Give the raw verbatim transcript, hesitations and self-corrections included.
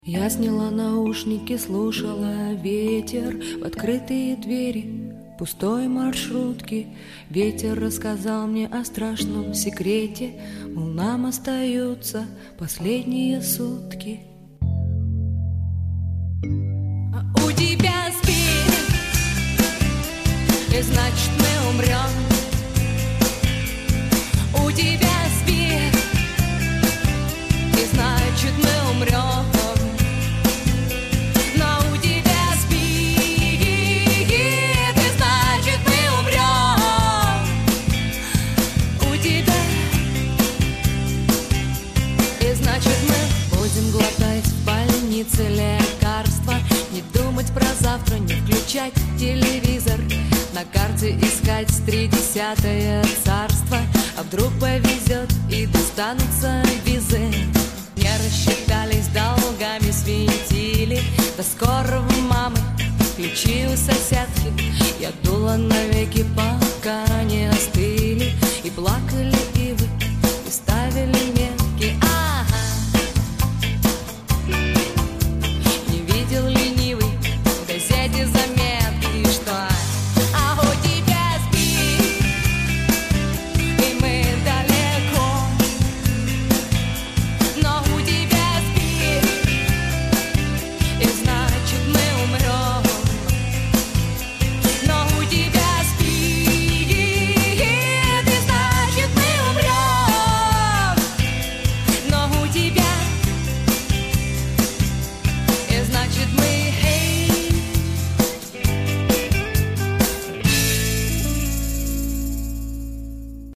Я сняла наушники, слушала ветер в открытые двери пустой маршрутки. Ветер рассказал мне о страшном секрете, мол, нам остаются последние сутки. А у тебя спит, и значит мы умрем. У тебя спит, и значит мы умрем. Глотать в больнице лекарства, не думать про завтра, не включать телевизор, на карте искать тридесятое царство. А вдруг повезет и достанутся визы. Не рассчитались долгами, свинтили до скорого мамы, ключи у соседки. Я дула навеки, пока не остыли, и плакали